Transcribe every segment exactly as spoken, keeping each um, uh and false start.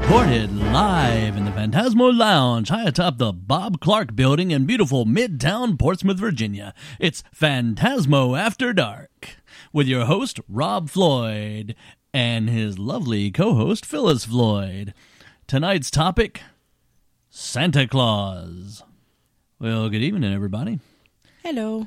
Recorded live in the Phantasmo Lounge high atop the Bob Clark Building in beautiful Midtown Portsmouth, Virginia. It's Phantasmo After Dark with your host, Rob Floyd, and his lovely co-host, Phyllis Floyd. Tonight's topic, Santa Claus. Well, good evening, everybody. Hello.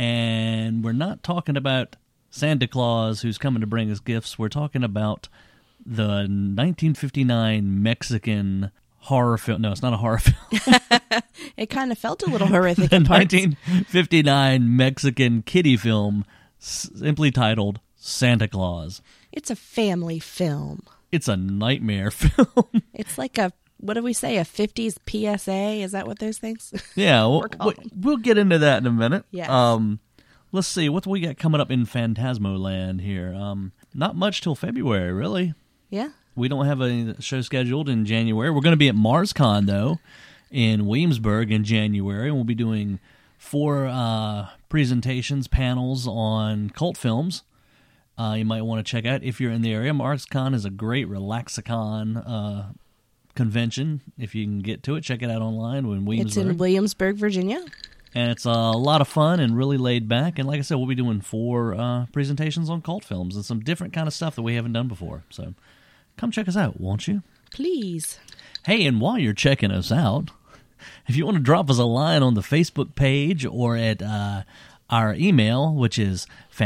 And we're not talking about Santa Claus who's coming to bring us gifts. We're talking about the nineteen fifty-nine Mexican horror film. No, it's not a horror film. It kind of felt a little horrific. The in parts. nineteen fifty-nine Mexican kiddie film simply titled Santa Claus. It's a family film. It's a nightmare film. It's like a, what do we say, a fifties P S A? Is that what those things? Yeah, we'll, we'll get into that in a minute. Yes. Um, let's see, what do we got coming up in Phantasmo Land here? Um, not much till February, really. Yeah. We don't have a show scheduled in January. We're going to be at MarsCon, though, in Williamsburg in January. And we'll be doing four uh, presentations, panels on cult films. Uh, you might want to check out if you're in the area. MarsCon is a great Relaxicon uh, convention. If you can get to it, check it out online. In Williamsburg. It's in Williamsburg, Virginia. And it's a lot of fun and really laid back. And like I said, we'll be doing four uh, presentations on cult films and some different kind of stuff that we haven't done before. So come check us out, won't you? Please. Hey, and while you're checking us out, if you want to drop us a line on the Facebook page or at uh, our email, which is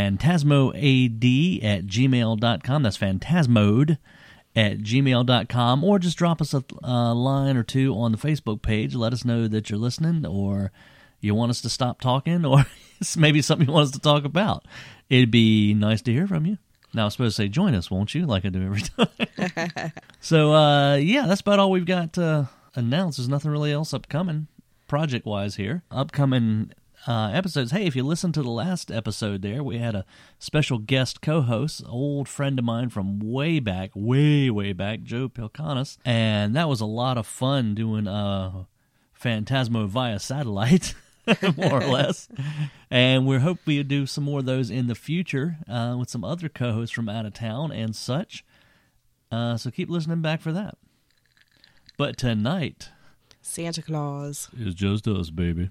phantasmoad at gmail dot com. That's phantasmode at gmail dot com. Or just drop us a uh, line or two on the Facebook page. Let us know that you're listening, or you want us to stop talking, or it's maybe something you want us to talk about. It'd be nice to hear from you. Now, I was supposed to say, join us, won't you? Like I do every time. So, uh, yeah, that's about all we've got to announce. There's nothing really else upcoming, project-wise here. Upcoming uh, episodes. Hey, if you listened to the last episode there, we had a special guest co-host, old friend of mine from way back, way, way back, Joe Pilcanis. And that was a lot of fun doing uh, Phantasmo via satellite. More or less. And we hope we do some more of those in the future uh, with some other co-hosts from out of town and such. Uh, so keep listening back for that. But tonight, Santa Claus is just us, baby.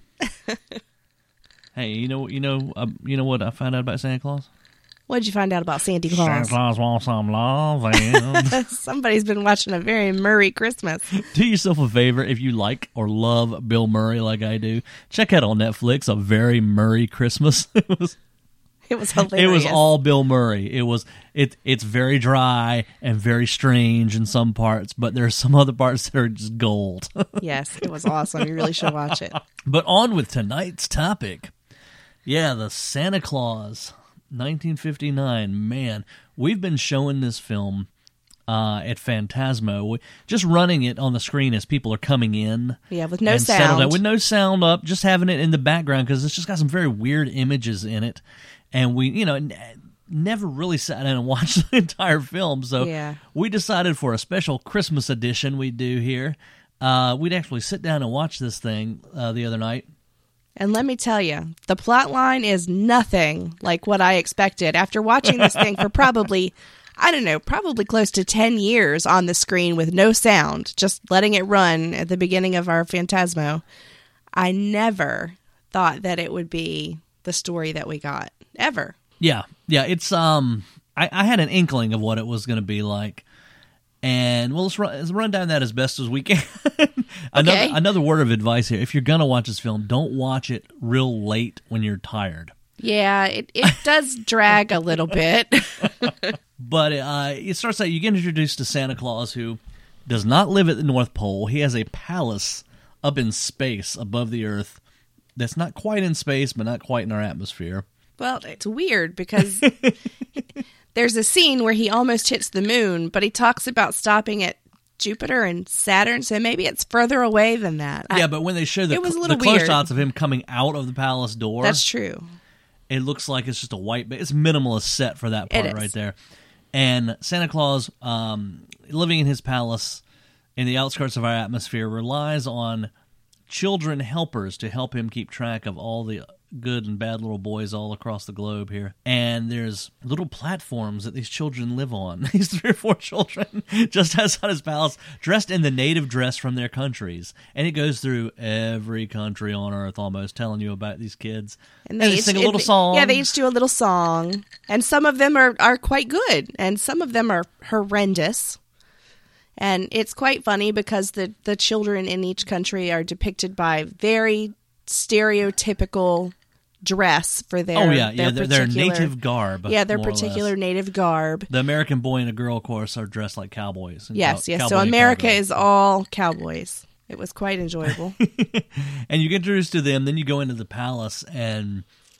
Hey, you know, you know, uh, you know what I found out about Santa Claus? What did you find out about Santa Claus? Santa Claus wants some love. And Somebody's been watching a very Murray Christmas. do yourself a favor, if you like or love Bill Murray like I do, check out on Netflix A Very Murray Christmas. It was It was hilarious. It was all Bill Murray. It was it. It's very dry and very strange in some parts, but there are some other parts that are just gold. Yes, it was awesome. You really should watch it. But on with tonight's topic. Yeah, the Santa Claus, nineteen fifty-nine. Man, we've been showing this film uh, at Phantasmo, we, just running it on the screen as people are coming in. Yeah, with no and settled sound. down, with no sound up, just having it in the background because it's just got some very weird images in it. And we, you know, n- never really sat down and watched the entire film. So Yeah. we decided for a special Christmas edition we do here, uh, we'd actually sit down and watch this thing uh, the other night. And let me tell you, the plot line is nothing like what I expected. After watching this thing for probably, I don't know, probably close to ten years on the screen with no sound, just letting it run at the beginning of our Phantasmo, I never thought that it would be the story that we got, ever. Yeah, yeah, it's, um, I, I had an inkling of what it was going to be like. And, well, let's run, let's run down that as best as we can. another, Okay. another word of advice here. If you're going to watch this film, don't watch it real late when you're tired. Yeah, it, it does drag a little bit. But uh, it starts out, you get introduced to Santa Claus, who does not live at the North Pole. He has a palace up in space above the Earth that's not quite in space, but not quite in our atmosphere. Well, it's weird because there's a scene where he almost hits the moon, but he talks about stopping at Jupiter and Saturn, so maybe it's further away than that. Yeah, I, but when they show the, it was a cl- little the close weird. shots of him coming out of the palace door, That's true. it looks like it's just a white, it's minimalist set for that It part is. right there. And Santa Claus, um, living in his palace in the outskirts of our atmosphere, relies on children helpers to help him keep track of all the good and bad little boys all across the globe here. And there's little platforms that these children live on. These three or four children just outside his palace, dressed in the native dress from their countries. And it goes through every country on earth almost, telling you about these kids. And they, and they each, sing a little song. Yeah, they each do a little song. And some of them are, are quite good. And some of them are horrendous. And it's quite funny because the, the children in each country are depicted by very stereotypical dress for their oh yeah their yeah their, their native garb. Yeah, their particular native garb. The American boy and a girl, of course, are dressed like cowboys. Yes, cow- yes. Cowboy so America cowgirl. is all cowboys. It was quite enjoyable. And you get introduced to them, then you go into the palace, and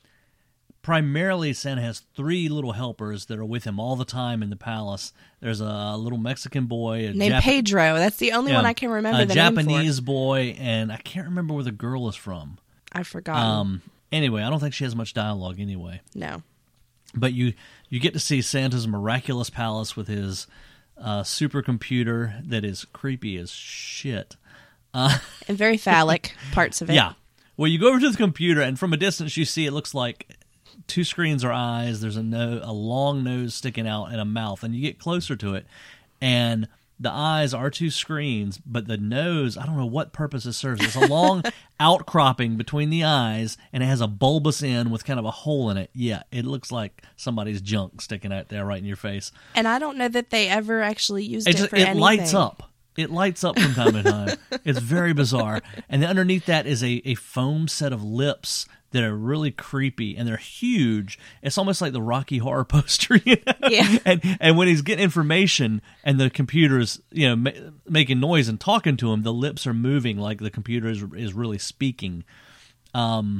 primarily Santa has three little helpers that are with him all the time in the palace. There's a little Mexican boy a named Jap- Pedro. That's the only yeah, one I can remember a the Japanese name for. boy, and I can't remember where the girl is from. I forgot. Um. Anyway, I don't think she has much dialogue anyway. No. But you, you get to see Santa's miraculous palace with his uh, supercomputer that is creepy as shit. Uh, and very phallic parts of it. Yeah. Well, you go over to the computer, and from a distance you see it looks like two screens are eyes. There's a, no, a long nose sticking out and a mouth. And you get closer to it, and the eyes are two screens, but the nose, I don't know what purpose it serves. It's a long outcropping between the eyes, and it has a bulbous end with kind of a hole in it. Yeah, it looks like somebody's junk sticking out there right in your face. And I don't know that they ever actually used It's, it for it anything. lights up. It lights up from time to time. It's very bizarre. And then underneath that is a, a foam set of lips that are really creepy, and they're huge. It's almost like the Rocky Horror poster, you know? Yeah. And and when he's getting information and the computer is, you know, ma- making noise and talking to him, the lips are moving like the computer is is really speaking. Um,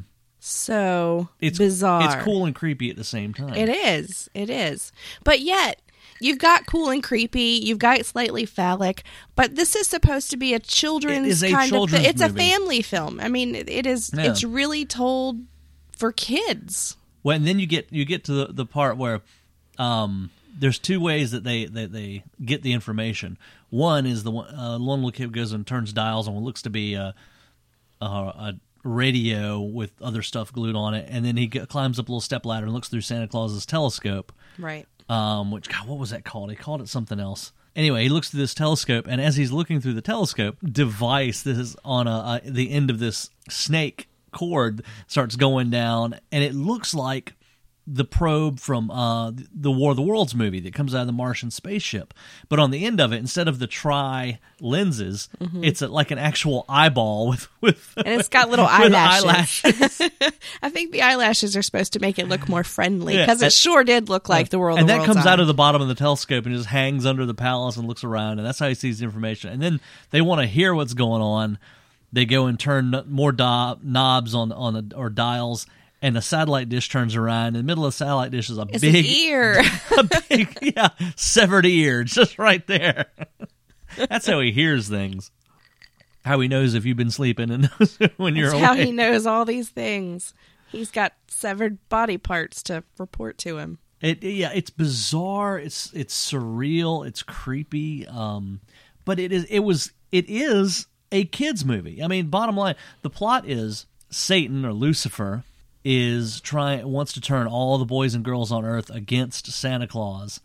so it's bizarre. It's cool and creepy at the same time. It is. It is. But yet, you've got cool and creepy, you've got slightly phallic, but this is supposed to be a children's It is a kind children's of It's movie. a family film. I mean, it is Yeah. it's really told for kids. Well, and then you get you get to the, the part where um, there's two ways that they, that they get the information. One is the one uh, one little kid goes and turns dials on what looks to be a, a, a radio with other stuff glued on it, and then he get, climbs up a little step ladder and looks through Santa Claus's telescope. Right. Um, which, God, what was that called? He called it something else. Anyway, he looks through this telescope, and as he's looking through the telescope, device that is on a, a, the end of this snake cord starts going down, and it looks like the probe from uh, the War of the Worlds movie that comes out of the Martian spaceship. But on the end of it, instead of the tri lenses, mm-hmm. it's a, like an actual eyeball with with and it's got little with eyelashes. eyelashes. I think the eyelashes are supposed to make it look more friendly, Yeah, because it and- sure did look like the World and of the that Worlds comes eye. out of the bottom of the telescope and just hangs under the palace and looks around, and that's how he sees the information. And then they want to hear what's going on. They go and turn more do- knobs on on the, or dials, and the satellite dish turns around. In the middle of the satellite dish is a It's big an ear. a big, yeah, severed ear, just right there. That's how he hears things. How he knows if you've been sleeping and knows when you're That's awake. how he knows all these things. He's got severed body parts to report to him. It yeah, it's bizarre. It's it's surreal. It's creepy. Um, but it is it was it is a kids movie. I mean, bottom line, the plot is Satan or Lucifer is trying wants to turn all the boys and girls on Earth against Santa Claus,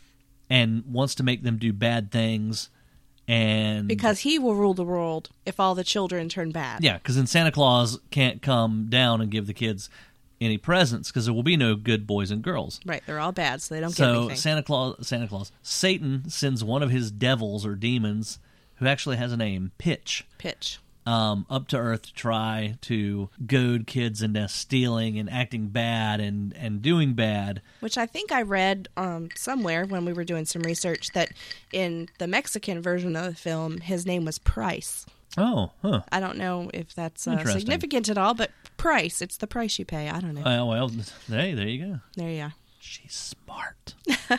and wants to make them do bad things. And Because he will rule the world if all the children turn bad. yeah, because then Santa Claus can't come down and give the kids any presents because there will be no good boys and girls. Right, they're all bad, so they don't get So anything. Santa Claus, Santa Claus, Satan sends one of his devils or demons, who actually has a name, Pitch, Pitch. um, up to Earth to try to goad kids into stealing and acting bad and, and doing bad. Which I think I read um, somewhere when we were doing some research that in the Mexican version of the film, his name was Price. Oh, huh. I don't know if that's uh, Interesting. significant at all, but price, it's the price you pay. I don't know. Uh, well, hey, there you go. There you are. She's smart.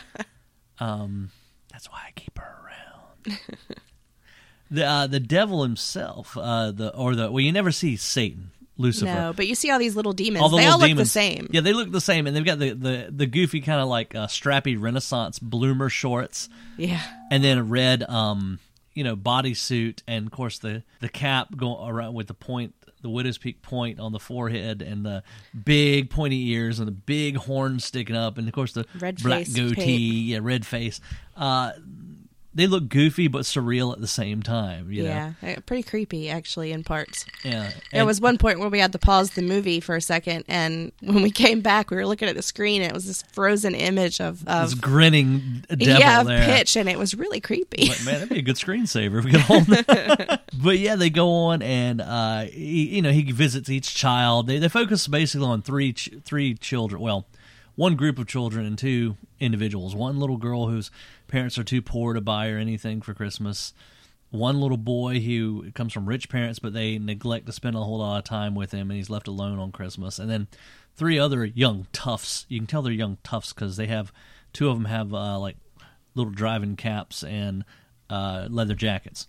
um, that's why I keep her around. the uh, the devil himself, uh, the or the well, you never see Satan, Lucifer. No, but you see all these little demons. All the they little all look demons, the same. Yeah, they look the same, and they've got the the, the goofy kind of like uh, strappy Renaissance bloomer shorts, Yeah. and then a red, um, you know, bodysuit, and of course the the cap going around with the point the widow's peak point on the forehead and the big pointy ears and the big horns sticking up, and of course the red black face, goatee, paint. yeah, red face. Uh, they look goofy but surreal at the same time. You yeah, know? pretty creepy actually in parts. Yeah, there was one point where we had to pause the movie for a second, and when we came back, we were looking at the screen, and it was this frozen image of, of this grinning devil yeah, of there. Pitch, and it was really creepy. But, man, that'd be a good screensaver if we could hold that. But yeah, they go on, and uh, he, you know, he visits each child. They they focus basically on three ch- three children. Well, one group of children and two individuals. One little girl whose parents are too poor to buy her anything for Christmas. One little boy who comes from rich parents, but they neglect to spend a whole lot of time with him, and he's left alone on Christmas. And then three other young toughs. You can tell they're young toughs because they have two of them have uh, like little driving caps and uh, leather jackets.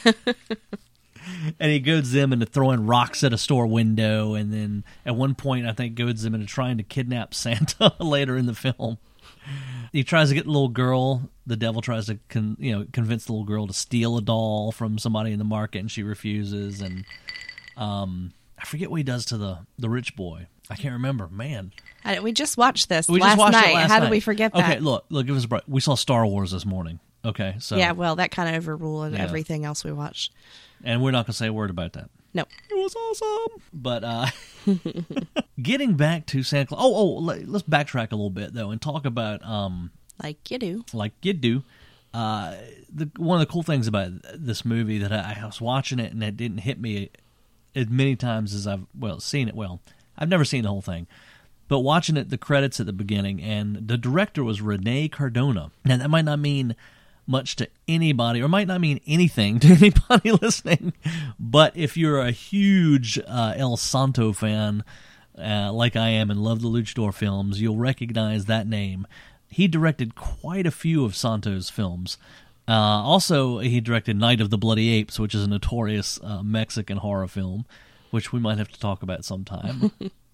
And he goads them into throwing rocks at a store window, and then at one point I think goads them into trying to kidnap Santa later in the film. He tries to get the little girl. The devil tries to con, you know convince the little girl to steal a doll from somebody in the market, and she refuses. And um, I forget what he does to the, the rich boy. I can't remember. Man, I, we just watched this we last just watched night. It last How night. did we forget that? Okay, look, look. It was bright. We saw Star Wars this morning. Okay, so yeah, well, that kind of overruled Yeah. everything else we watched. and we're not going to say a word about that. No. It was awesome. But uh, getting back to Santa Claus. Oh, oh, let, let's backtrack a little bit, though, and talk about, um, Like you do. like you do, uh, the, one of the cool things about this movie that I, I was watching it and it didn't hit me as many times as I've, well, seen it. Well, I've never seen the whole thing. But watching it, the credits at the beginning, and the director was Rene Cardona. Now, that might not mean much to anybody, or might not mean anything to anybody listening, but if you're a huge uh, El Santo fan, uh, like I am and love the Luchador films, you'll recognize that name. He directed quite a few of Santo's films. Uh, also, he directed Night of the Bloody Apes, which is a notorious uh, Mexican horror film, which we might have to talk about sometime.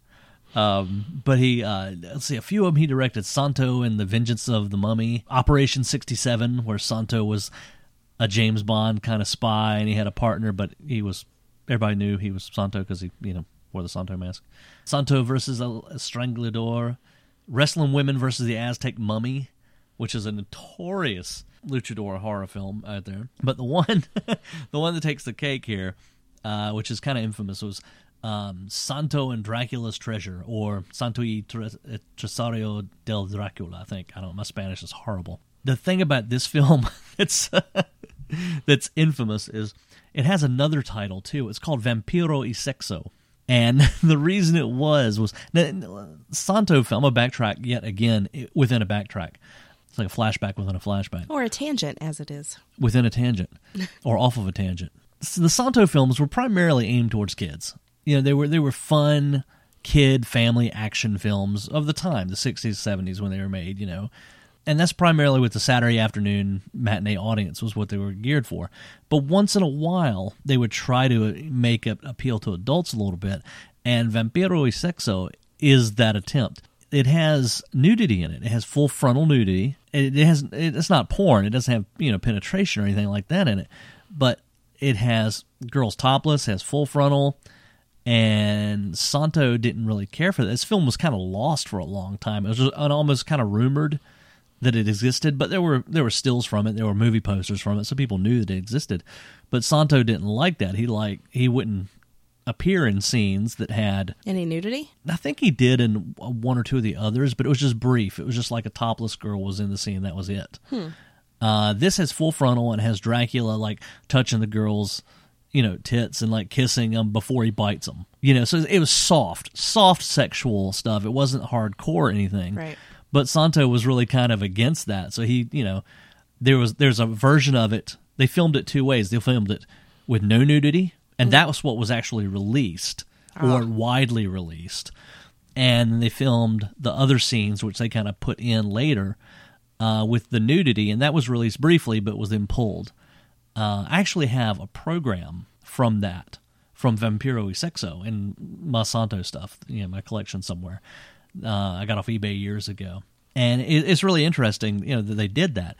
Um, but he, uh, let's see, a few of them he directed. Santo and the Vengeance of the Mummy, Operation sixty-seven, where Santo was a James Bond kind of spy, and he had a partner, but he was, everybody knew he was Santo because he, you know, wore the Santo mask. Santo versus El Stranglador, Wrestling Women versus the Aztec Mummy, which is a notorious luchador horror film out there. But the one, the one that takes the cake here, uh, which is kind of infamous, was Um, Santo and Dracula's Treasure, or Santo y Tresario del Dracula, I think. I don't know, my Spanish is horrible. The thing about this film that's that's infamous is it has another title, too. It's called Vampiro y Sexo. And the reason it was, was... Santo film, a backtrack yet again within a backtrack. It's like a flashback within a flashback. Or a tangent, as it is. Within a tangent. Or off of a tangent. So the Santo films were primarily aimed towards kids. You know, they were they were fun, kid, family action films of the time, the sixties, seventies when they were made, you know. And that's primarily what the Saturday afternoon matinee audience was what they were geared for. But once in a while, they would try to make it appeal to adults a little bit, and Vampiro y Sexo is that attempt. It has nudity in it. It has full frontal nudity. It, it has it's not porn. It doesn't have, you know, penetration or anything like that in it. But it has girls topless, has full frontal. And Santo didn't really care for that. This film was kind of lost for a long time. It was just almost kind of rumored that it existed, but there were there were stills from it, there were movie posters from it, so people knew that it existed. But Santo didn't like that. He like he wouldn't appear in scenes that had any nudity. I think he did in one or two of the others, but it was just brief. It was just like a topless girl was in the scene. That was it. Hmm. Uh, this has full frontal and has Dracula like touching the girl's, you know, tits and like kissing them before he bites them. You know, so it was soft, soft sexual stuff. It wasn't hardcore or anything. Right. But Santo was really kind of against that. So he, you know, there was there's a version of it. They filmed it two ways. They filmed it with no nudity, and mm. that was what was actually released oh. or widely released. And they filmed the other scenes, which they kind of put in later uh, with the nudity, and that was released briefly, but was then pulled. Uh, I actually have a program from that, from Vampiro y Sexo and my Santo stuff, you know, my collection somewhere. Uh, I got off eBay years ago. And it, it's really interesting, you know, that they did that.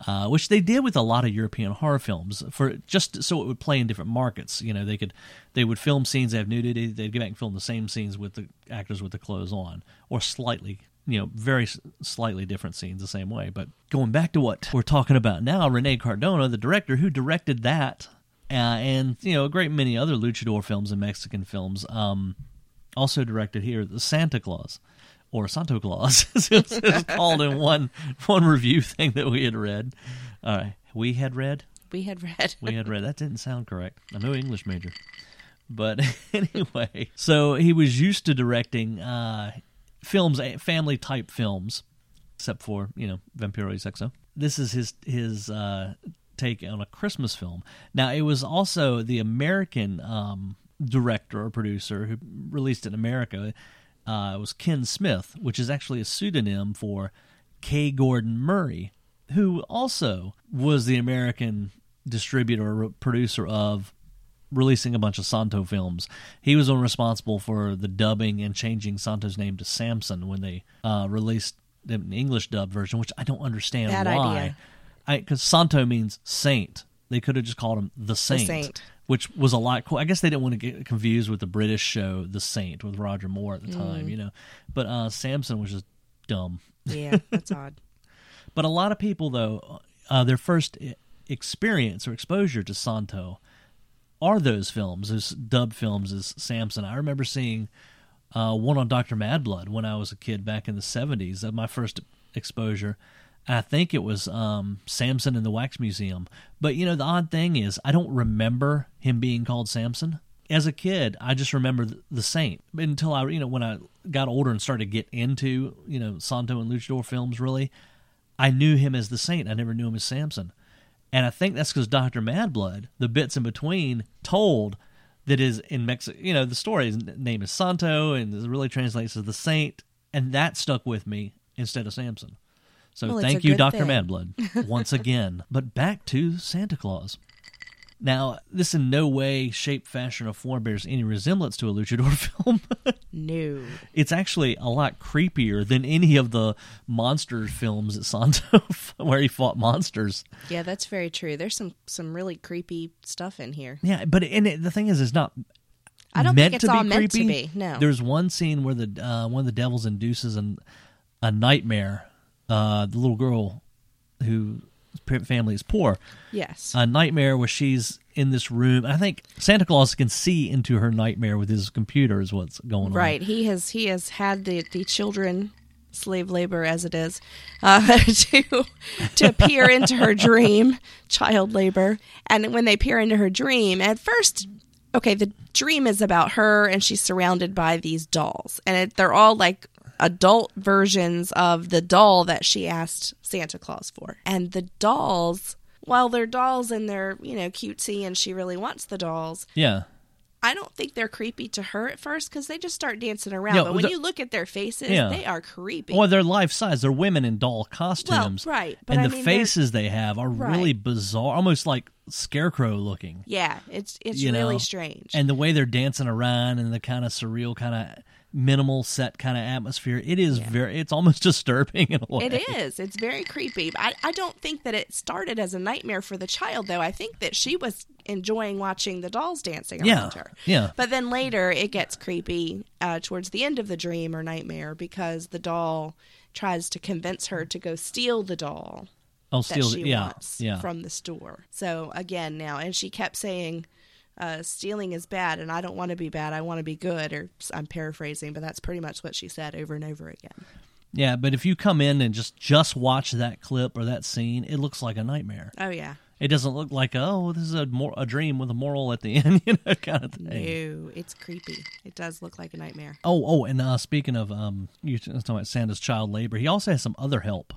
uh, which they did with a lot of European horror films, for just so it would play in different markets. You know, they could they would film scenes that have nudity. They'd go back and film the same scenes with the actors with the clothes on, or slightly, you know, very slightly different scenes the same way. But going back to what we're talking about now, Rene Cardona, the director who directed that, uh, and you know, a great many other luchador films and Mexican films, um, also directed here the Santa Claus. Or Santo Claus, it's, it's called in one one review thing that we had read. All right, we had read? We had read. we had read. That didn't sound correct. I'm no English major. But anyway, so he was used to directing uh, films, family-type films, except for, you know, Vampiro y Sexo. This is his, his uh, take on a Christmas film. Now, it was also the American um, director or producer who released it in America. Uh, it was Ken Smith, which is actually a pseudonym for K. Gordon Murray, who also was the American distributor or producer of releasing a bunch of Santo films. He was responsible for the dubbing and changing Santo's name to Samson when they uh, released an English dub version, which I don't understand Bad why. Because Santo means saint. They could have just called him the Saint. The Saint. Which was a lot cool. I guess they didn't want to get confused with the British show The Saint with Roger Moore at the time, mm. you know. But uh, Samson was just dumb. Yeah, that's odd. But a lot of people, though, uh, their first experience or exposure to Santo are those films, those dubbed films as Samson. I remember seeing uh, one on Doctor Madblood when I was a kid back in the seventies, uh, my first exposure. I think it was um, Samson in the Wax Museum. But, you know, the odd thing is I don't remember him being called Samson. As a kid, I just remember the Saint. Until I, you know, when I got older and started to get into, you know, Santo and luchador films, really, I knew him as the Saint. I never knew him as Samson. And I think that's because Doctor Madblood, the bits in between, told that is in Mexico, you know, the story's name is Santo and it really translates as the Saint. And that stuck with me instead of Samson. So well, thank you, Doctor thing. Madblood, once again. But back to Santa Claus. Now, this in no way, shape, fashion, or form bears any resemblance to a luchador film. No. It's actually a lot creepier than any of the monster films at Santo where he fought monsters. Yeah, that's very true. There's some, some really creepy stuff in here. Yeah, but and it, the thing is, it's not I don't meant think it's to all be meant creepy. to be, no. There's one scene where the uh, one of the devils induces an, a nightmare. Uh, the little girl whose family is poor. Yes. A nightmare where she's in this room. I think Santa Claus can see into her nightmare with his computer is what's going on. Right. He has he has had the, the children, slave labor as it is, uh, to to peer into her dream, child labor. And when they peer into her dream, at first, okay, the dream is about her and she's surrounded by these dolls. And it, they're all like adult versions of the doll that she asked Santa Claus for. And the dolls, while they're dolls and they're, you know, cutesy and she really wants the dolls. Yeah. I don't think they're creepy to her at first because they just start dancing around. Yeah, but when the, you look at their faces, yeah. they are creepy. Well, they're life size. They're women in doll costumes. Well, right. But and I the mean, faces they have are right. really bizarre, almost like scarecrow looking. Yeah, it's it's you really know? strange. And the way they're dancing around and the kind of surreal, kind of minimal set kind of atmosphere, it is yeah. very, it's almost disturbing in a way. It is. It's very creepy. I, I don't think that it started as a nightmare for the child, though. I think that she was enjoying watching the dolls dancing yeah. around her. Yeah. But then later it gets creepy uh, towards the end of the dream or nightmare because the doll tries to convince her to go steal the doll Oh, that steal she the, yeah, wants yeah. from the store. So again now, and she kept saying, Uh, stealing is bad, and I don't want to be bad. I want to be good, or I'm paraphrasing, but that's pretty much what she said over and over again. Yeah, but if you come in and just, just watch that clip or that scene, it looks like a nightmare. Oh, yeah. It doesn't look like, oh, this is a, mor- a dream with a moral at the end, you know, kind of thing. No, it's creepy. It does look like a nightmare. Oh, oh, and uh, speaking of, um, you were talking about Santa's child labor, he also has some other help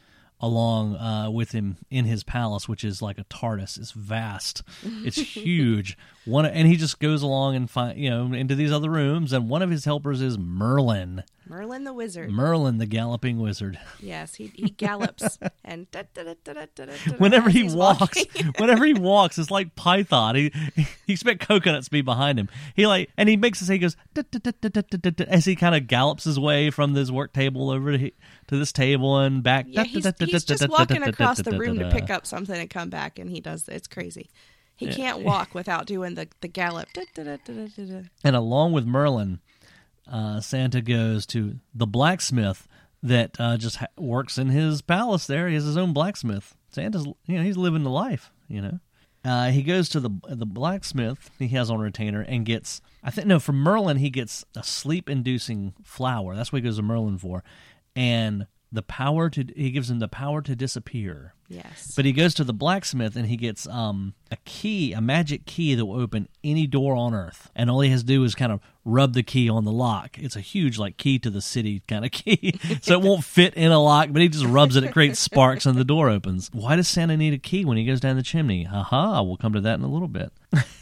along uh, with him in his palace, which is like a TARDIS. It's vast. It's huge. One, and he just goes along and find, you know, into these other rooms, and one of his helpers is Merlin. Merlin the Wizard. Merlin the Galloping Wizard. Yes, he he gallops and da, da, da, da, da, da, da, whenever as he he's walks, walking. whenever he walks, it's like Python. He, he you expect coconuts to be behind him. He like and he makes us. He goes da, da, da, da, da, da, da, as he kind of gallops his way from this work table over to, to this table and back. Yeah, he's, he's just walking across the room to pick up something and come back, and he does. It's crazy. He can't walk without doing the the gallop. Da, da, da, da, da, da. And along with Merlin, uh, Santa goes to the blacksmith that uh, just ha- works in his palace there. He has his own blacksmith. Santa's, you know, he's living the life, you know. Uh, he goes to the the blacksmith he has on retainer and gets, I think, no, from Merlin, he gets a sleep-inducing flower. That's what he goes to Merlin for. And the power to, he gives him the power to disappear. Yes. But he goes to the blacksmith and he gets um, a key, a magic key that will open any door on Earth. And all he has to do is kind of rub the key on the lock. It's a huge, like, key to the city kind of key. So it won't fit in a lock, but he just rubs it, it creates sparks, and the door opens. Why does Santa need a key when he goes down the chimney? Haha, we'll come to that in a little bit.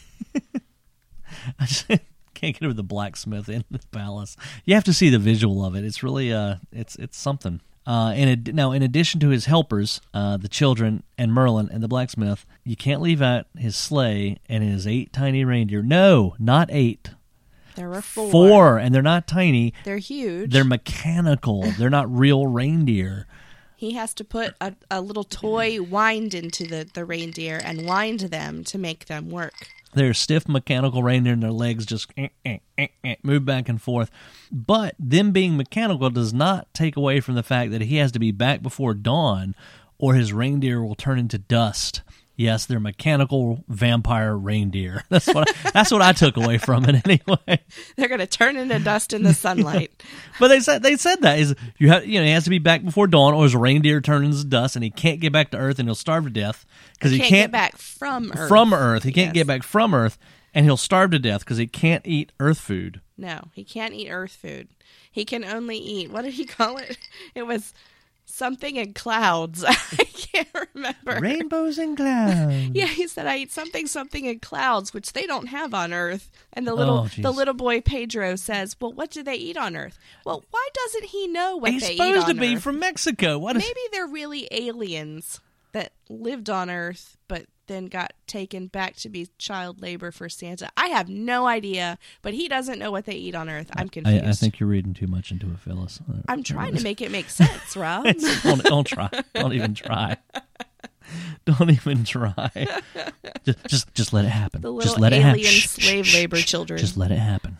I just can't get over the blacksmith in the palace. You have to see the visual of it. It's really, uh, it's it's something. Uh, in ad- now, in addition to his helpers, uh, the children, and Merlin, and the blacksmith, you can't leave out his sleigh and his eight tiny reindeer. No, not eight. There were four. Four, and they're not tiny. They're huge. They're mechanical. They're not real reindeer. He has to put a, a little toy wind into the, the reindeer and wind them to make them work. They're stiff mechanical reindeer, and their legs just eh, eh, eh, eh, move back and forth. But them being mechanical does not take away from the fact that he has to be back before dawn, or his reindeer will turn into dust. Yes, they're mechanical vampire reindeer. That's what I, that's what I took away from it anyway. They're going to turn into dust in the sunlight. But they said they said that is you have you know he has to be back before dawn, or his reindeer turns into dust, and he can't get back to Earth, and he'll starve to death because he can't, can't get back from Earth. From Earth, he can't Yes. get back from Earth, and he'll starve to death because he can't eat Earth food. No, he can't eat Earth food. He can only eat, what did he call it? It was something in clouds. I can't remember. Rainbows and clouds. Yeah, he said I eat something, something in clouds, which they don't have on Earth. And the little, Oh, jeez. the little boy Pedro says, "Well, what do they eat on Earth?" Well, why doesn't he know what He's they eat supposed on to be Earth? from Mexico. What is Maybe they're really aliens that lived on Earth, but then got taken back to be child labor for Santa. I have no idea, but he doesn't know what they eat on Earth. I'm confused. I, I think you're reading too much into it, Phyllis. I'm trying to make it make sense, Rob. don't, don't try. Don't even try. Don't even try. Just, just, just let it happen. The little just let it happen. alien slave labor children. Just let it happen.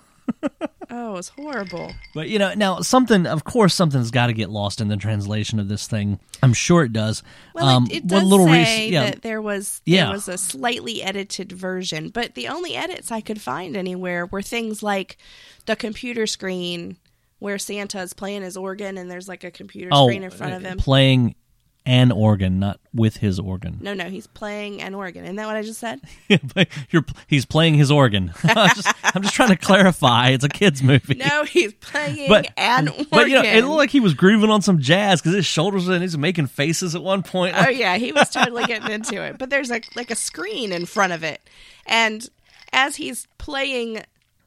Oh, it's horrible. But, you know, now something, of course, something's got to get lost in the translation of this thing. I'm sure it does. Well, um, it, it what does little say rec- yeah, that there was there Yeah. was a slightly edited version, but the only edits I could find anywhere were things like the computer screen where Santa's playing his organ and there's like a computer oh, screen in front of him. playing an organ, not with his organ. No, no, he's playing an organ. Isn't that what I just said? You're, he's playing his organ. I'm, just, I'm just trying to clarify. It's a kid's movie. No, he's playing But, an organ. but you know, it looked like he was grooving on some jazz because his shoulders and he's making faces at one point. Oh yeah, he was totally getting into it. But there's like like a screen in front of it, and as he's playing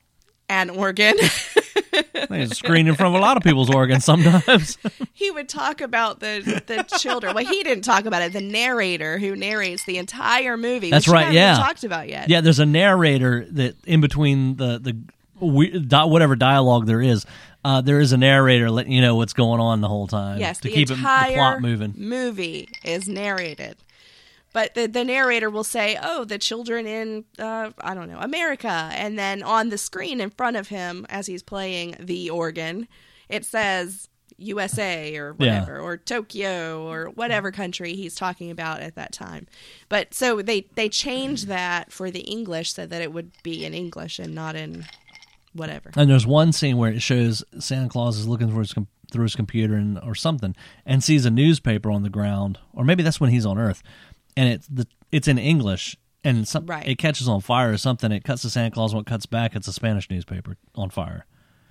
an organ, There's a screen in front of a lot of people's organs sometimes. he would talk about the the children. Well, he didn't talk about it. The narrator who narrates the entire movie. That's which we right, haven't yeah. even talked about yet. Yeah, there's a narrator that in between the the we, di- whatever dialogue there is, uh, there is a narrator letting you know what's going on the whole time. Yes, to the keep it, entire the plot moving. movie is narrated. But the, the narrator will say, oh, the children in, uh, I don't know, America. And then on the screen in front of him, as he's playing the organ, it says U S A or whatever, Yeah. or Tokyo or whatever country he's talking about at that time. But so they, they changed that for the English so that it would be in English and not in whatever. And there's one scene where it shows Santa Claus is looking through his, com- through his computer and or something and sees a newspaper on the ground, or maybe that's when he's on Earth. And it's the it's in English, and some, Right. it catches on fire or something. It cuts to Santa Claus, when it cuts back, it's a Spanish newspaper on fire.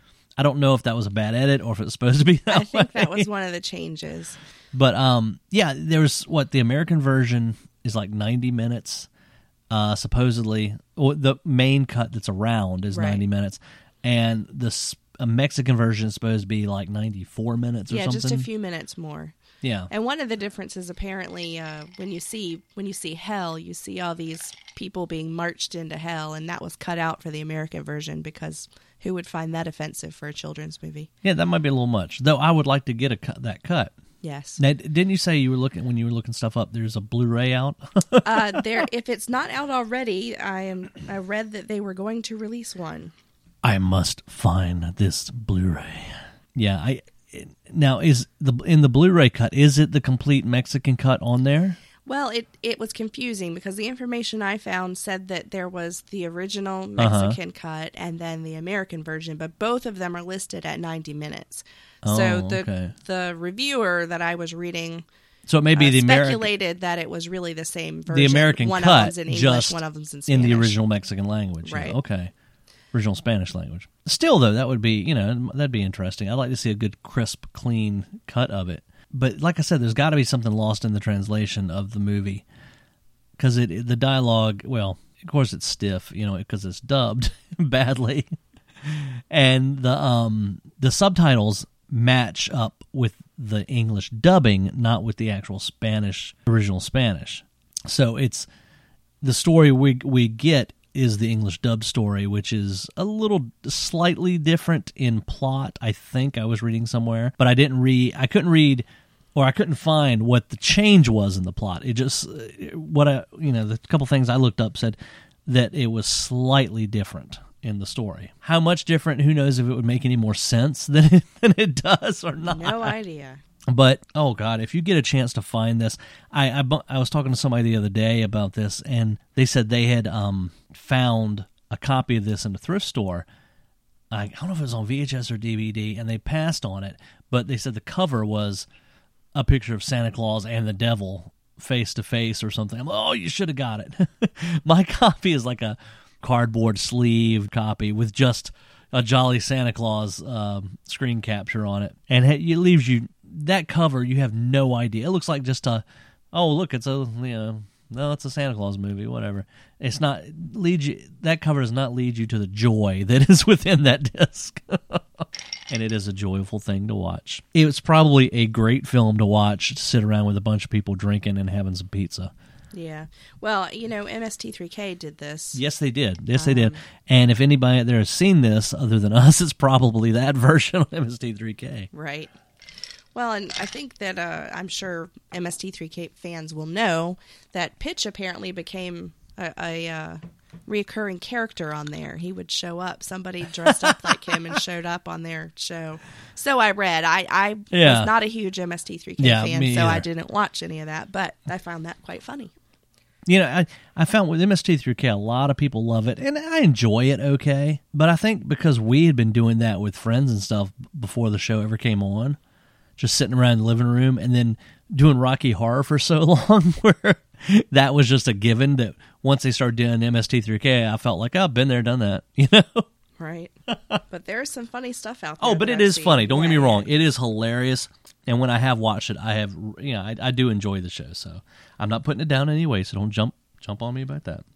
I don't know if that was a bad edit or if it was supposed to be that I way. think that was one of the changes. But um, yeah, there's what the American version is like ninety minutes. Uh, supposedly, well, the main cut that's around is Right. ninety minutes, and the s- a Mexican version is supposed to be like ninety-four minutes or yeah, something. just a few minutes more. Yeah. And one of the differences, apparently, uh, when you see when you see hell, you see all these people being marched into hell, and that was cut out for the American version because who would find that offensive for a children's movie? Yeah, that might be a little much. Though I would like to get a cut, that cut. Yes. Now, didn't you say you were looking when you were looking stuff up? There's a Blu-ray out. uh, there, if it's not out already, I am. I read that they were going to release one. I must find this Blu-ray. Yeah, I. Now, is the in the Blu-ray cut, is it the complete Mexican cut on there? Well, it, it was confusing because the information I found said that there was the original Mexican uh-huh. cut and then the American version, but both of them are listed at ninety minutes. Oh, so the okay. the reviewer that I was reading so it may be uh, the speculated American, that it was really the same version. The American one cut, of them's in English, just one of them's in Spanish. in the original Mexican language. Right. Yeah, okay. Original Spanish language. Still, though, that would be, you know, that'd be interesting. I'd like to see a good, crisp, clean cut of it. But like I said, there's got to be something lost in the translation of the movie. Because it, the dialogue, well, of course it's stiff, you know, because it's dubbed badly. And the um the subtitles match up with the English dubbing, not with the actual Spanish, original Spanish. So it's, the story we we get is the English dub story, which is a little slightly different in plot, I think I was reading somewhere. But I didn't read, I couldn't read, or I couldn't find what the change was in the plot. It just, what I, you know, the couple things I looked up said that it was slightly different in the story. How much different, who knows if it would make any more sense than it, than it does or not. No idea. But, oh God, if you get a chance to find this, I, I, I was talking to somebody the other day about this, and they said they had um, found a copy of this in a thrift store. I, I don't know if it was on V H S or D V D, and they passed on it, but they said the cover was a picture of Santa Claus and the devil face to face or something. I'm like, oh, you should have got it. My copy is like a cardboard sleeve copy with just a Jolly Santa Claus um, screen capture on it, and it leaves you, that cover, you have no idea. It looks like just a, oh, look, it's a, you know, no, it's a Santa Claus movie, whatever. It's not, lead you, that cover does not lead you to the joy that is within that disc. And it is a joyful thing to watch. It was probably a great film to watch, to sit around with a bunch of people drinking and having some pizza. Yeah. Well, you know, M S T three K did this. Yes, they did. Yes, um, they did. And if anybody out there has seen this other than us, it's probably that version of M S T three K. Right. Well, and I think that uh, I'm sure M S T three K fans will know that Pitch apparently became a, a uh, reoccurring character on there. He would show up. Somebody dressed up like him and showed up on their show. So I read. I, I yeah. was not a huge M S T three K yeah, fan, me so either. I didn't watch any of that, but I found that quite funny. You know, I, I found with M S T three K, a lot of people love it, and I enjoy it okay. But I think because we had been doing that with friends and stuff before the show ever came on, just sitting around the living room and then doing Rocky Horror for so long, where that was just a given that once they started doing M S T three K, I felt like, oh, I've been there, done that, you know? Right. But there's some funny stuff out there. Oh, but it it is seen. funny. Don't yeah. get me wrong. It is hilarious. And when I have watched it, I have, you know, I, I do enjoy the show. So I'm not putting it down anyway, so don't jump jump on me about that.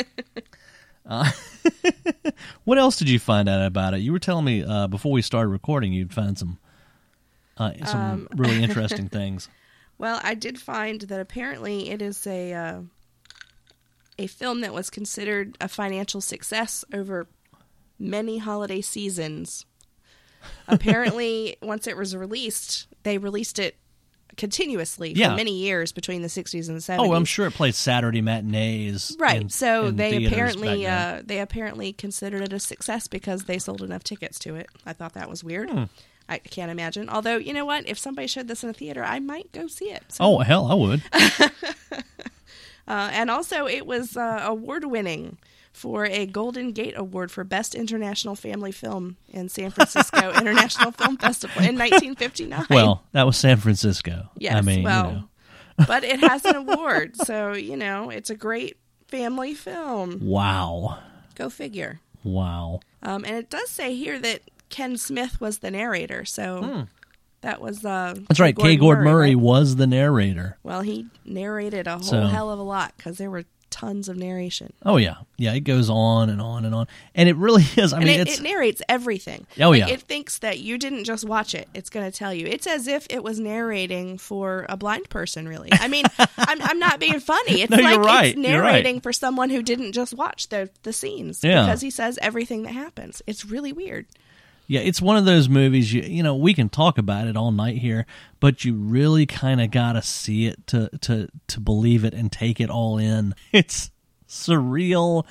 uh, what else did you find out about it? You were telling me uh, before we started recording you'd find some uh, some um, really interesting things. Well, I did find that apparently it is a uh, a film that was considered a financial success over many holiday seasons. Apparently, once it was released, they released it continuously for yeah. many years betwing the sixties and the seventies. Oh, I'm sure it played Saturday matinees. Right. In, so in they apparently uh, they apparently considered it a success because they sold enough tickets to it. I thought that was weird. Hmm. I can't imagine. Although, you know what? If somebody showed this in a theater, I might go see it. So. Oh, hell, I would. uh, and also, it was uh, award-winning for a Golden Gate Award for Best International Family Film in San Francisco International Film Festival in nineteen fifty-nine. Well, that was San Francisco. Yes, I mean, well, you know. But it has an award, so, you know, it's a great family film. Wow. Go figure. Wow. Um, and it does say here that Ken Smith was the narrator, so Hmm. that was... Uh, That's right, K. Gordon Murray right? was the narrator. Well, he narrated a whole So- hell of a lot, because there were tons of narration. Oh, yeah. Yeah, it goes on and on and on. And it really is. I and mean, it, it's... it narrates everything. Oh, like, yeah. It thinks that you didn't just watch it. It's going to tell you. It's as if it was narrating for a blind person, really. I mean, I'm, I'm not being funny. It's no, like you're right. it's narrating you're right. for someone who didn't just watch the, the scenes. Yeah. Because he says everything that happens. It's really weird. Yeah, it's one of those movies, you you know, we can talk about it all night here, but you really kind of got to see it to, to, to believe it and take it all in. It's surreal.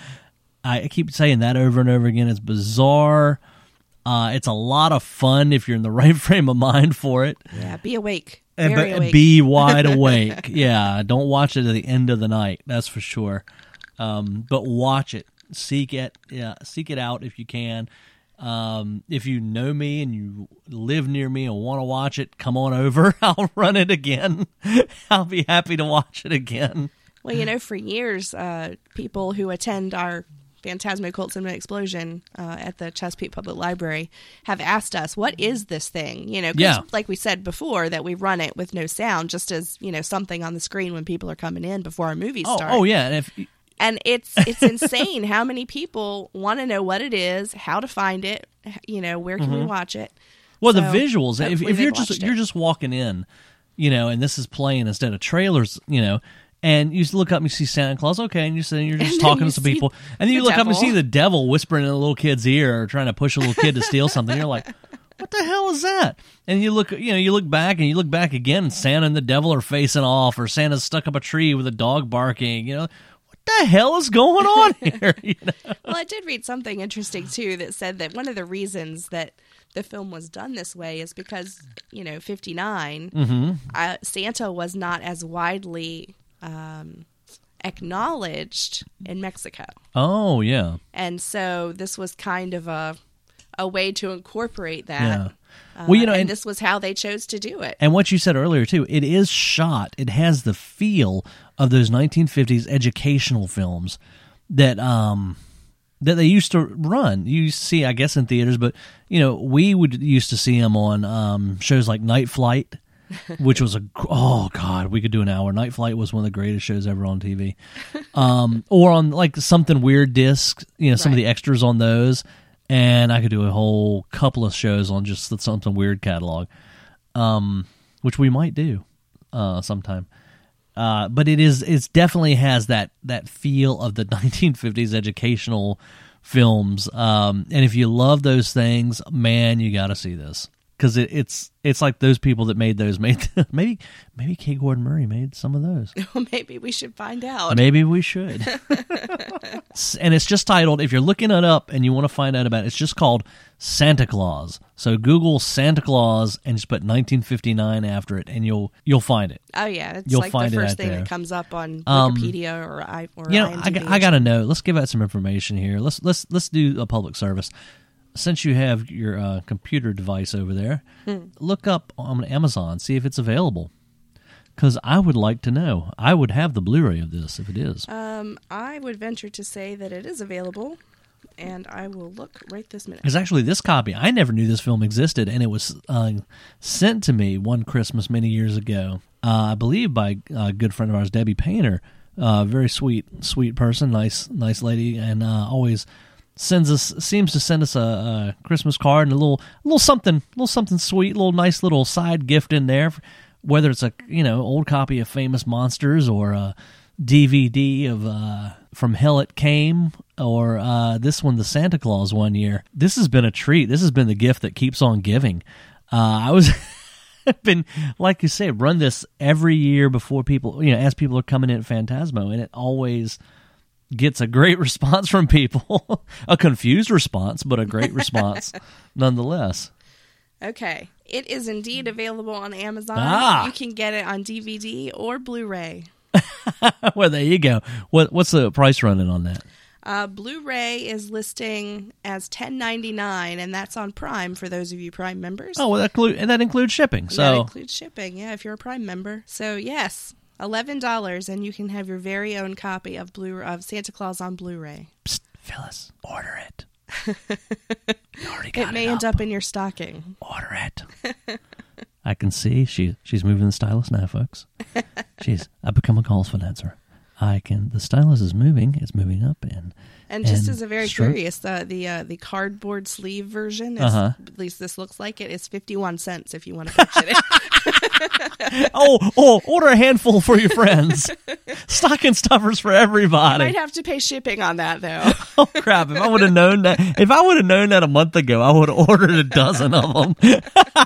I keep saying that over and over again. It's bizarre. Uh, it's a lot of fun if you're in the right frame of mind for it. Yeah, be awake. And, Very but awake. be wide awake. Yeah, don't watch it at the end of the night, that's for sure. Um, but watch it. Seek it. Yeah, seek it out if you can. Um, if you know me and you live near me and want to watch it, come on over. I'll run it again. I'll be happy to watch it again. Well, you know, for years, uh, people who attend our Phantasmo Cult Cinema Explosion uh, at the Chesapeake Public Library have asked us, what is this thing? You know, 'cause Yeah. like we said before, that we run it with no sound, just as, you know, something on the screen when people are coming in before our movies Oh, start. oh yeah. And if And it's it's insane how many people want to know what it is, how to find it, you know, where can we watch it. Well, So, the visuals. If, hopefully if you're they've just watched you're it. just walking in, you know, and this is playing instead of trailers, you know, and you look up and you see Santa Claus, okay, and you sit and you're just And then talking you to some see people, and then you the look up and devil. see the devil whispering in a little kid's ear or trying to push a little kid to steal something. You're like, what the hell is that? And you look, you know, you look back and you look back again, and Santa and the devil are facing off, or Santa's stuck up a tree with a dog barking. You know, what the hell is going on here? You know? Well, I did read something interesting, too, that said that one of the reasons that the film was done this way is because, you know, fifty-nine, Mm-hmm. uh, Santa was not as widely um, acknowledged in Mexico. Oh yeah, And so this was kind of a a way to incorporate that. yeah. Uh, Well, you know, and, and- this was how they chose to do it. And what you said earlier, too, it is shot. It has the feel of those nineteen fifties educational films that um, that they used to run. You used to see, I guess, in theaters, but, you know, we would used to see them on um, shows like Night Flight, which was a, oh, God, we could do an hour. Night Flight was one of the greatest shows ever on T V. Um, or on, like, Something Weird discs, you know, some of Right. the extras on those. And I could do a whole couple of shows on just the Something Weird catalog, um, which we might do uh, sometime. Uh, but it is it's definitely has that that feel of the nineteen fifties educational films. Um, and if you love those things, man, you got to see this, because it, it's it's like those people that made those made maybe maybe K. Gordon Murray made some of those. Maybe we should find out. Maybe we should. And it's just titled, if you're looking it up and you want to find out about it, it's just called Santa Claus. So Google Santa Claus and just put nineteen fifty-nine after it, and you'll you'll find it. Oh, yeah. It's You'll like find it the first out thing there. that comes up on Um, Wikipedia or, I, or You know, I, IMDb. got- I got to know. Let's give out some information here. Let's let's let's do a public service. Since you have your uh, computer device over there, Hmm. look up on Amazon, see if it's available. Because I would like to know. I would have the Blu-ray of this if it is. Um, I would venture to say that it is available, and I will look right this minute. Because actually, this copy, I never knew this film existed, and it was uh, sent to me one Christmas many years ago, uh, I believe by a good friend of ours, Debbie Painter. Uh, very sweet, sweet person, nice, nice lady, and uh, always sends us, seems to send us a, a Christmas card and a little, a little something, a little something sweet, a little nice little side gift in there. Whether it's a you know old copy of Famous Monsters or a D V D of uh, From Hell It Came, or uh, this one, the Santa Claus one year. This has been a treat. This has been the gift that keeps on giving. Uh, I was been like you say, run this every year before people, you know, as people are coming in at Phantasmo, and it always gets a great response from people. A confused response, but a great response nonetheless. Okay. It is indeed available on Amazon. Ah. You can get it on D V D or Blu-ray. Well, there you go. What what's the price running on that? Uh, Blu-ray is listing as ten ninety-nine, and that's on Prime for those of you Prime members. Oh, well, that include and that includes shipping. that So includes shipping, yeah, if you're a Prime member. So, yes, eleven dollars, and you can have your very own copy of Blu of Santa Claus on Blu-ray. Psst, Phyllis, order it. You already got It may it end up. up in your stocking. Order it. I can see she she's moving the stylus now, folks. She's I've become a calls financer. I can. The stylus is moving. It's moving up and. And just and as a very stroke. curious, the the uh, the cardboard sleeve version, is, Uh-huh. at least this looks like it, is fifty-one cents if you want to purchase it. oh, oh! Order a handful for your friends. Stocking stuffers for everybody. Might have to pay shipping on that though. Oh crap! If I would have known that, if I would have known that a month ago, I would have ordered a dozen of them.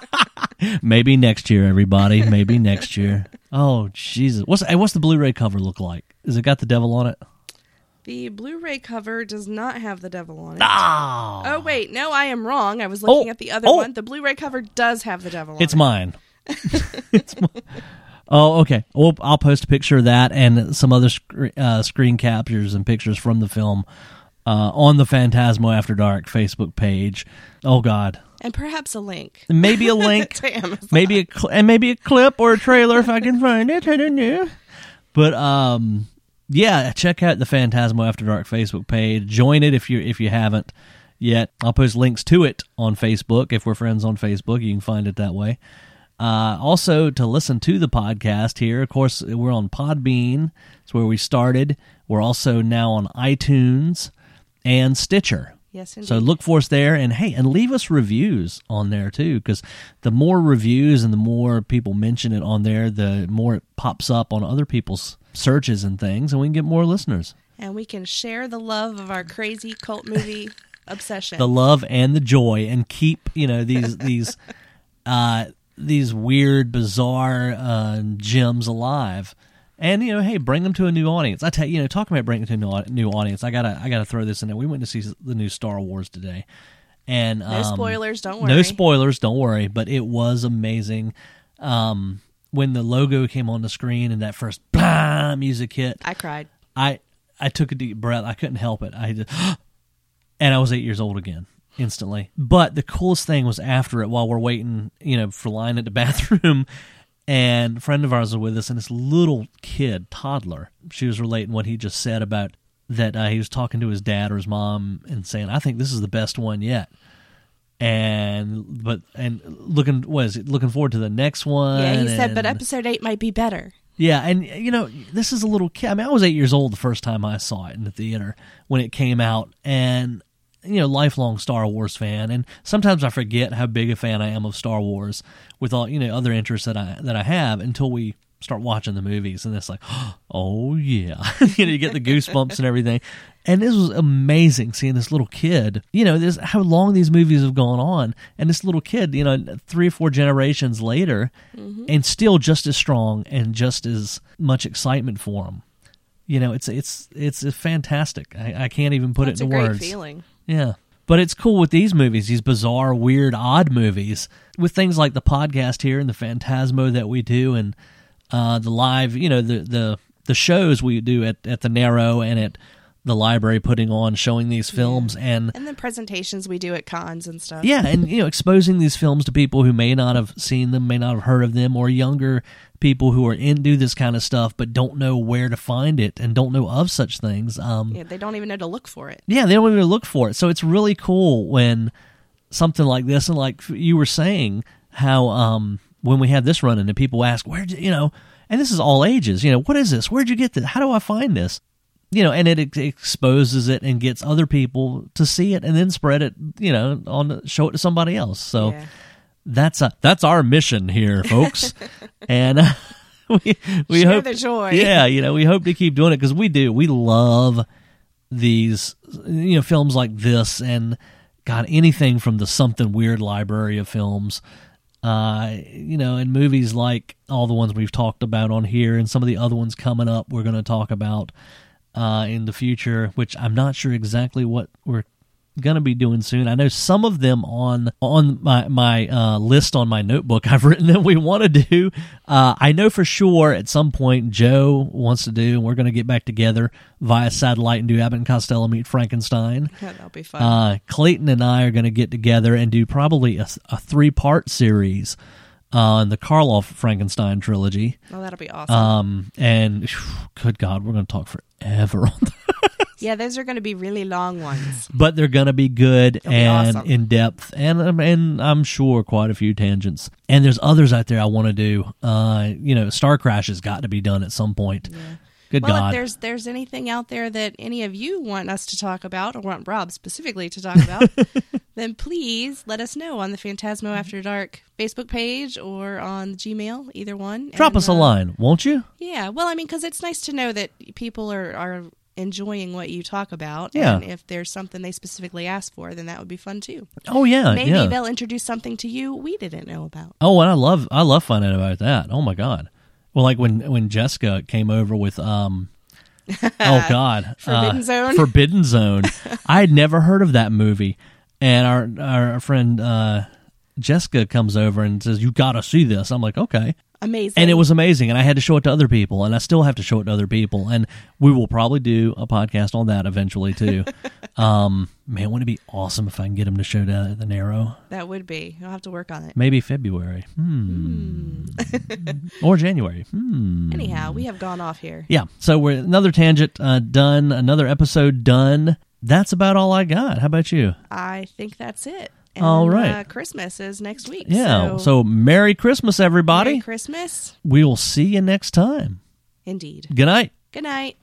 Maybe next year, everybody. Maybe next year. Oh Jesus! What's hey, what's the Blu-ray cover look like? Has it got the devil on it? The Blu-ray cover does not have the devil on it. Ah. Oh wait, no, I am wrong. I was looking Oh, at the other oh. one. The Blu-ray cover does have the devil on It's it. mine. It's mine. Oh, okay. Well, I'll post a picture of that and some other sc- uh, screen captures and pictures from the film uh, on the Phantasmo After Dark Facebook page. Oh God. And perhaps a link. Maybe a link. to Amazon. maybe a cl- and maybe a clip or a trailer if I can find it. I don't know. But um, yeah, check out the Phantasmo After Dark Facebook page. Join it if you if you haven't yet. I'll post links to it on Facebook. If we're friends on Facebook, you can find it that way. Uh, also, to listen to the podcast here, of course, we're on Podbean. It's where we started. We're also now on iTunes and Stitcher. Yes, indeed. So look for us there, and hey, and leave us reviews on there too, because the more reviews and the more people mention it on there, the more it pops up on other people's searches and things, and we can get more listeners. And we can share the love of our crazy cult movie obsession. The love and the joy, and keep you know these these uh, these weird, bizarre uh, gems alive. And you know, hey, bring them to a new audience. I tell you, you know, talking about bringing them to a new, new audience, I gotta, I gotta throw this in there. We went to see the new Star Wars today, and um, no spoilers, don't worry. No spoilers, don't worry. But it was amazing. Um, when the logo came on the screen and that first blah music hit, I cried. I, I took a deep breath. I couldn't help it. I just, and I was eight years old again instantly. But the coolest thing was after it, while we're waiting, you know, for line at the bathroom. And a friend of ours was with us, and this little kid, toddler, she was relating what he just said about that uh, he was talking to his dad or his mom and saying, I think this is the best one yet. And but and looking what is it, looking forward to the next one. Yeah, he said, and, but episode eight might be better. Yeah, and you know, this is a little kid. I mean, I was eight years old the first time I saw it in the theater when it came out, and you know, lifelong Star Wars fan, and sometimes I forget how big a fan I am of Star Wars with all, you know, other interests that I that I have until we start watching the movies, and it's like, oh yeah, you know, you get the goosebumps and everything. And this was amazing seeing this little kid, you know, this how long these movies have gone on, and this little kid, you know, three or four generations later, mm-hmm. and still just as strong and just as much excitement for him. You know, it's it's it's fantastic. I, I can't even put That's it into a great words. Feeling. Yeah. But it's cool with these movies, these bizarre, weird, odd movies, with things like the podcast here and the Phantasmo that we do, and uh, the live, you know, the, the, the shows we do at, at the Narrow and at the library, putting on, showing these films. Yeah. And and the presentations we do at cons and stuff. Yeah, and, you know, exposing these films to people who may not have seen them, may not have heard of them, or younger people who are into this kind of stuff but don't know where to find it and don't know of such things. Um, yeah, they don't even know to look for it. Yeah, they don't even look for it. So it's really cool when something like this, and like you were saying, how um, when we had this running and people ask, where'd you, you know, and this is all ages, you know, what is this? Where'd you get this? How do I find this? You know, and it ex- exposes it and gets other people to see it and then spread it, you know, on show it to somebody else. So Yeah. that's a, that's our mission here, folks. and uh, we we Share hope the joy. Yeah, you know, we hope to keep doing it because we do. We love these, you know, films like this, and God, anything from the Something Weird library of films. Uh, you know, and movies like all the ones we've talked about on here, and some of the other ones coming up we're going to talk about uh, in the future, which I'm not sure exactly what we're going to be doing soon. I know some of them on on my my uh, list on my notebook I've written that we want to do. Uh, I know for sure at some point Joe wants to do, and we're going to get back together via satellite and do Abbott and Costello Meet Frankenstein. Yeah, that'll be fun. Uh, Clayton and I are going to get together and do probably a, a three-part series on the Karloff Frankenstein trilogy. Oh, that'll be awesome. Um, and whew, good God, we're going to talk forever on that. Yeah, those are going to be really long ones. But they're going to be good They'll be and awesome. in depth, and um, and I'm sure quite a few tangents. And there's others out there I want to do. Uh, you know, Star Crash has got to be done at some point. Yeah. Good well, God. if there's there's anything out there that any of you want us to talk about, or want Rob specifically to talk about, then please let us know on the Phantasmo After Dark Facebook page or on Gmail, either one. Drop and, us a uh, line, won't you? Yeah, well, I mean, because it's nice to know that people are, are enjoying what you talk about. Yeah. And if there's something they specifically ask for, then that would be fun too. Oh, yeah. Maybe yeah. they'll introduce something to you we didn't know about. Oh, and I love I love finding out about that. Oh, my God. Well, like when, when Jessica came over with, um, oh, God. Forbidden uh, Zone? Forbidden Zone. I had never heard of that movie. And our, our friend uh, Jessica comes over and says, you got to see this. I'm like, okay. Amazing. And it was amazing, and I had to show it to other people, and I still have to show it to other people, and we will probably do a podcast on that eventually, too. um, man, wouldn't it be awesome if I can get him to show that at the Narrow? That would be. You'll have to work on it. Maybe February. Hmm. Or January. Hmm. Anyhow, we have gone off here. Yeah, so we're another tangent uh, done, another episode done. That's about all I got. How about you? I think that's it. And, All right. Uh, Christmas is next week. Yeah, So, so Merry Christmas, everybody. Merry Christmas. We will see you next time. Indeed. Good night. Good night.